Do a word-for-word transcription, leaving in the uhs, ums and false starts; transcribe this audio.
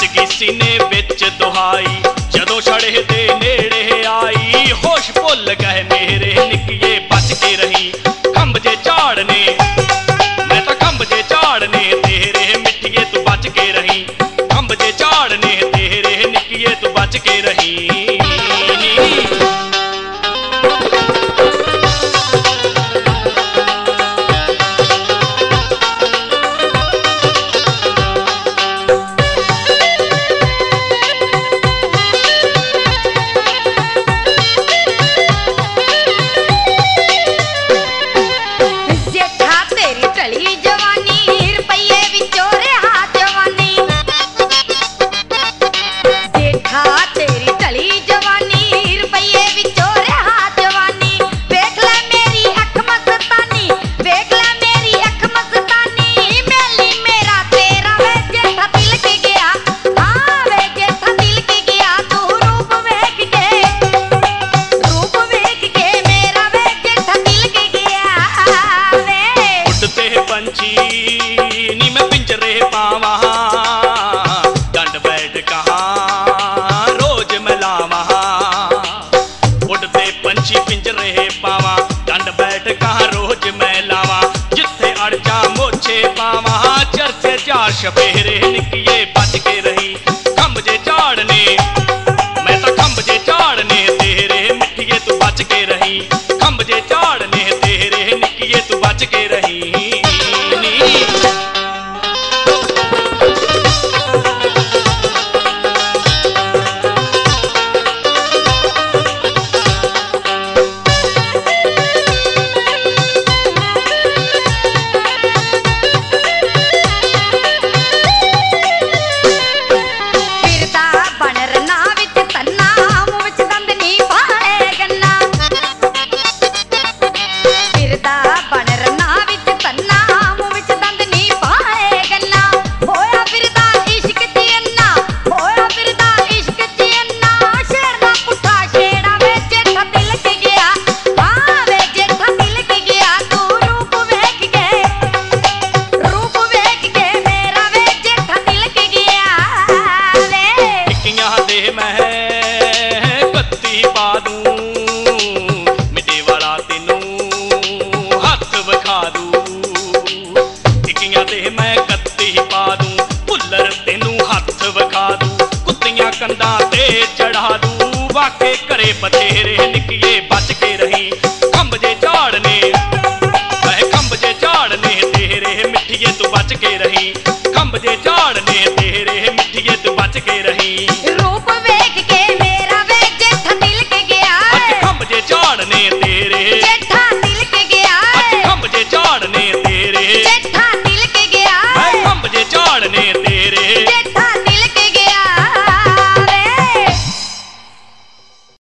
गई सीने विच दुहाई जदों छड़े दे नेड़े आई होश भुल गए मेरे निक्किए बच के रही खंभ जे झाड़ने मैं तो खंभ जे झाड़ने तेरे मिट्टिए तू बच के रही खंभ जे झाड़ने तेरे निक्किए तू बच के रही। नी मैं पिंजरे पावा डंड बैठ कहाँ रोज मिलावा उड़ते पंछी पिंजरे पावा डंड बैठ कहाँ रोज मिलावा जिथे अड़जा मोछे पावा चरचे चार शपेरे निक्किए बच के रही खंभ जे झाड़ने मैं तो खंभ जे झाड़ने तेरे मिट्टिए तू बच के रही खंभ जे झाड़ने तेरे निक्किए तू बच के रही। मैं कत्ती पा दूं भुल्लर तेनू हथ विखा दूं कुत्तियां कंधां ते चढ़ा दूं वाके घरे बथेरे निक्की